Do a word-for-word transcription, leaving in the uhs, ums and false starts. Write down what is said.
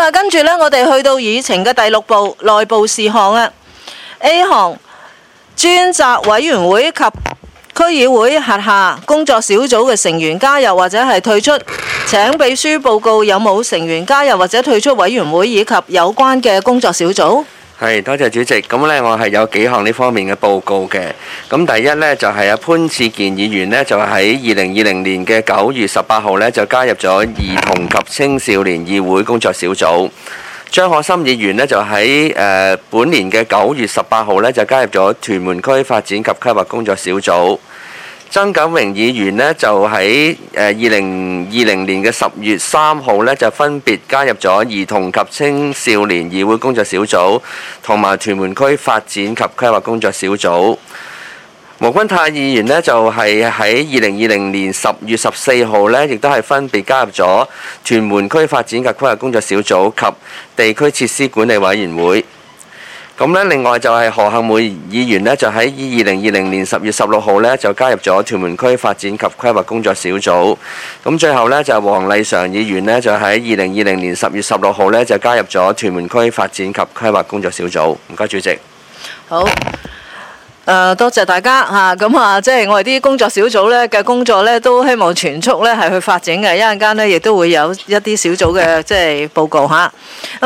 啊，跟住呢，我哋去到議程嘅第六步內部事項啊。A 項專責委員會及區議會轄下工作小組嘅成員加入或者係退出，請秘書報告有冇成員加入或者退出委員會以及有關嘅工作小組。 係，多謝主席。咁呢，我係有幾項呢方面嘅報告嘅。咁第一呢，就係阿潘志健議員呢，就喺二零二零年嘅九月十八號呢，就加入咗兒童及青少年議會工作小組。張可心議員呢，就喺誒本年嘅九月十八號呢，就加入咗屯門區發展及規劃工作小組。曾錦榮議員呢，就喺誒二零二零年嘅十月三號呢，就分別加入咗兒童及青少年議會工作小組同埋屯門區發展及規劃工作小組。毛君泰議員呢，就係喺二零二零年十月十四號呢，亦都係分別加入咗屯門區發展及規劃工作小組及地區設施管理委員會。咁咧，另外就係何幸梅議員呢，就喺二零二零年十月十六號呢，就加入咗屯門區發展及規劃工作小組。咁最後呢，就係黃麗嫦議員呢，就喺二零二零年十月十六號呢，就加入咗屯門區發展及規劃工作小組。唔該，主席。 好。誒、呃、多謝大家嚇，咁啊，即係我哋啲工作小組咧嘅工作咧，都希望全速咧係去發展嘅。一陣間咧，亦都會有一啲小組嘅即係報告嚇。咁